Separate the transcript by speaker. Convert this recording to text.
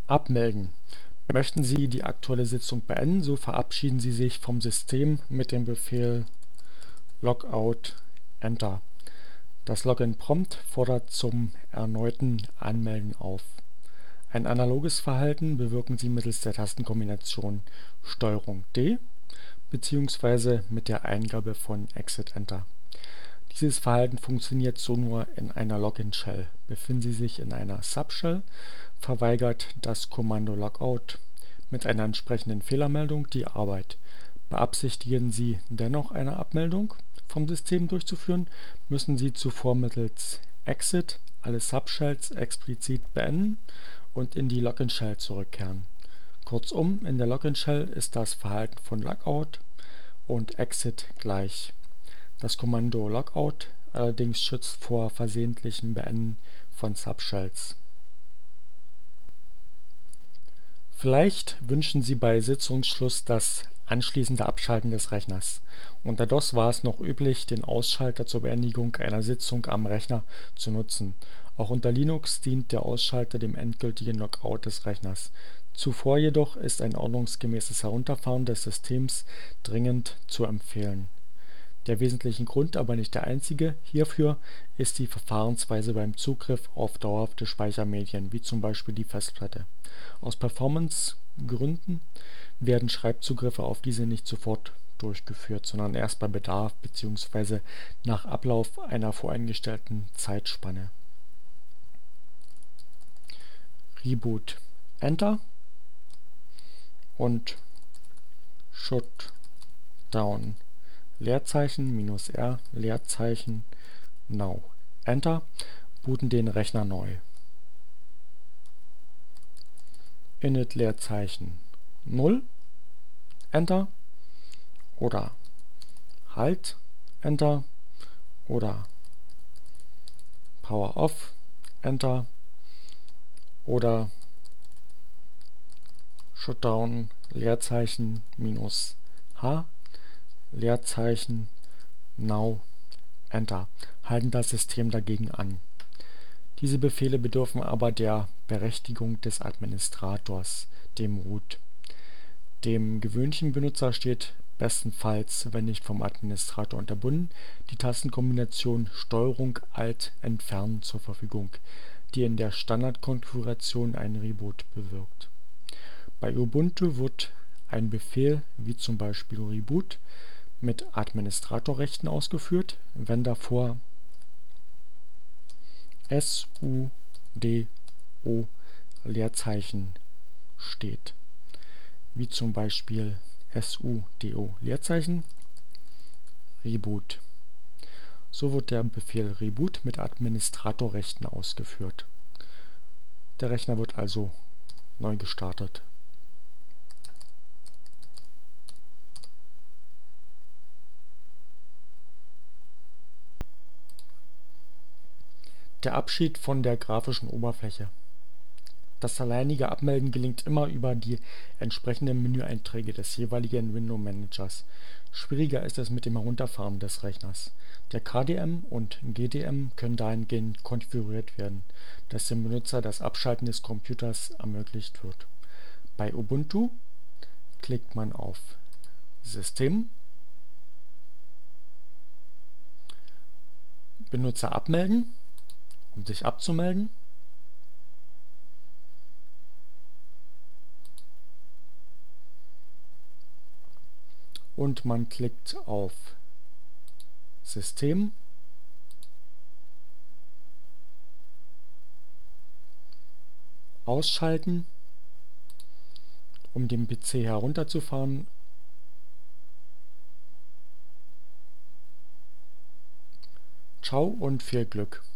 Speaker 1: Abmelden. Möchten Sie die aktuelle Sitzung beenden, so verabschieden Sie sich vom System mit dem Befehl Logout Enter. Das Login-Prompt fordert zum erneuten Anmelden auf. Ein analoges Verhalten bewirken Sie mittels der Tastenkombination STRG-D bzw. mit der Eingabe von Exit Enter. Dieses Verhalten funktioniert so nur in einer Login-Shell. Befinden Sie sich in einer Subshell, verweigert das Kommando Logout mit einer entsprechenden Fehlermeldung die Arbeit. Beabsichtigen Sie dennoch eine Abmeldung vom System durchzuführen, müssen Sie zuvor mittels Exit alle Subshells explizit beenden und in die Login-Shell zurückkehren. Kurzum, in der Login-Shell ist das Verhalten von Logout und Exit gleich. Das Kommando Logout allerdings schützt vor versehentlichem Beenden von Subshells. Vielleicht wünschen Sie bei Sitzungsschluss das anschließende Abschalten des Rechners. Unter DOS war es noch üblich, den Ausschalter zur Beendigung einer Sitzung am Rechner zu nutzen. Auch unter Linux dient der Ausschalter dem endgültigen Logout des Rechners. Zuvor jedoch ist ein ordnungsgemäßes Herunterfahren des Systems dringend zu empfehlen. Der wesentliche Grund, aber nicht der einzige, hierfür ist die Verfahrensweise beim Zugriff auf dauerhafte Speichermedien, wie zum Beispiel die Festplatte. Aus Performancegründen werden Schreibzugriffe auf diese nicht sofort durchgeführt, sondern erst bei Bedarf bzw. nach Ablauf einer voreingestellten Zeitspanne. Reboot Enter und Shutdown Leerzeichen -R Leerzeichen Now Enter booten den Rechner neu. Init Leerzeichen 0 Enter oder Halt Enter oder Power Off Enter oder Shutdown Leerzeichen -H Leerzeichen Now Enter halten das System dagegen an. Diese Befehle bedürfen aber der Berechtigung des Administrators, dem Root. Dem gewöhnlichen Benutzer steht bestenfalls, wenn nicht vom Administrator unterbunden, die Tastenkombination STRG Alt Entfernen zur Verfügung, die in der Standardkonfiguration einen Reboot bewirkt. Bei Ubuntu wird ein Befehl wie zum Beispiel Reboot mit Administratorrechten ausgeführt, wenn davor sudo Leerzeichen steht, wie zum Beispiel sudo Leerzeichen Reboot. So wird der Befehl Reboot mit Administratorrechten ausgeführt. Der Rechner wird also neu gestartet. Der Abschied von der grafischen Oberfläche. Das alleinige Abmelden gelingt immer über die entsprechenden Menüeinträge des jeweiligen Window-Managers. Schwieriger ist es mit dem Herunterfahren des Rechners. Der KDM und GDM können dahingehend konfiguriert werden, dass dem Benutzer das Abschalten des Computers ermöglicht wird. Bei Ubuntu klickt man auf System, Benutzer abmelden, um sich abzumelden. Und man klickt auf System, Ausschalten, um den PC herunterzufahren. Ciao und viel Glück!